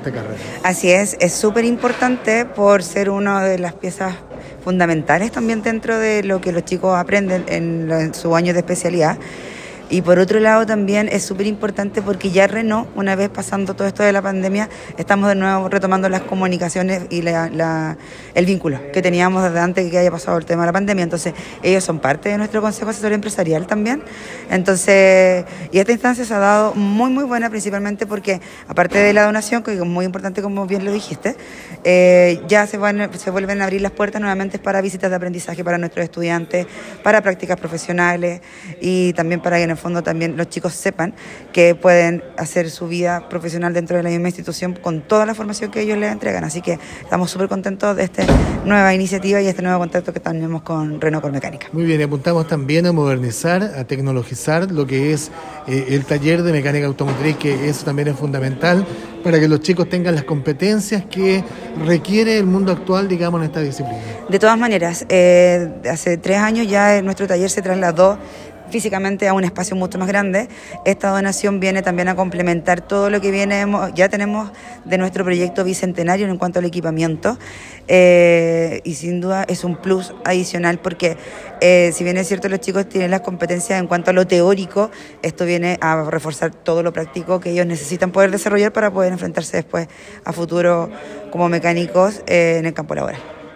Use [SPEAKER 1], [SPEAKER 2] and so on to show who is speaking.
[SPEAKER 1] esta carrera.
[SPEAKER 2] Así es súper importante por ser una de las piezas fundamentales también dentro de lo que los chicos aprenden en su año de especialidad. Y por otro lado también es súper importante porque ya Renault, una vez pasando todo esto de la pandemia, estamos de nuevo retomando las comunicaciones y el vínculo que teníamos desde antes de que haya pasado el tema de la pandemia. Entonces ellos son parte de nuestro Consejo Asesor Empresarial también. Entonces, y esta instancia se ha dado muy muy buena, principalmente porque aparte de la donación, que es muy importante como bien lo dijiste, ya se vuelven a abrir las puertas nuevamente para visitas de aprendizaje para nuestros estudiantes, para prácticas profesionales y también para que en el fondo también los chicos sepan que pueden hacer su vida profesional dentro de la misma institución con toda la formación que ellos les entregan. Así que estamos súper contentos de esta nueva iniciativa y este nuevo contacto que tenemos con Renault Colmecánica.
[SPEAKER 1] Muy bien, y apuntamos también a modernizar, a tecnologizar lo que es el taller de mecánica automotriz, que eso también es fundamental para que los chicos tengan las competencias que requiere el mundo actual, digamos, en esta disciplina.
[SPEAKER 2] De todas maneras, hace 3 años ya nuestro taller se trasladó físicamente a un espacio mucho más grande. Esta donación viene también a complementar todo lo que ya tenemos de nuestro proyecto bicentenario en cuanto al equipamiento, y sin duda es un plus adicional porque si bien es cierto los chicos tienen las competencias en cuanto a lo teórico, esto viene a reforzar todo lo práctico que ellos necesitan poder desarrollar para poder enfrentarse después a futuro como mecánicos en el campo laboral.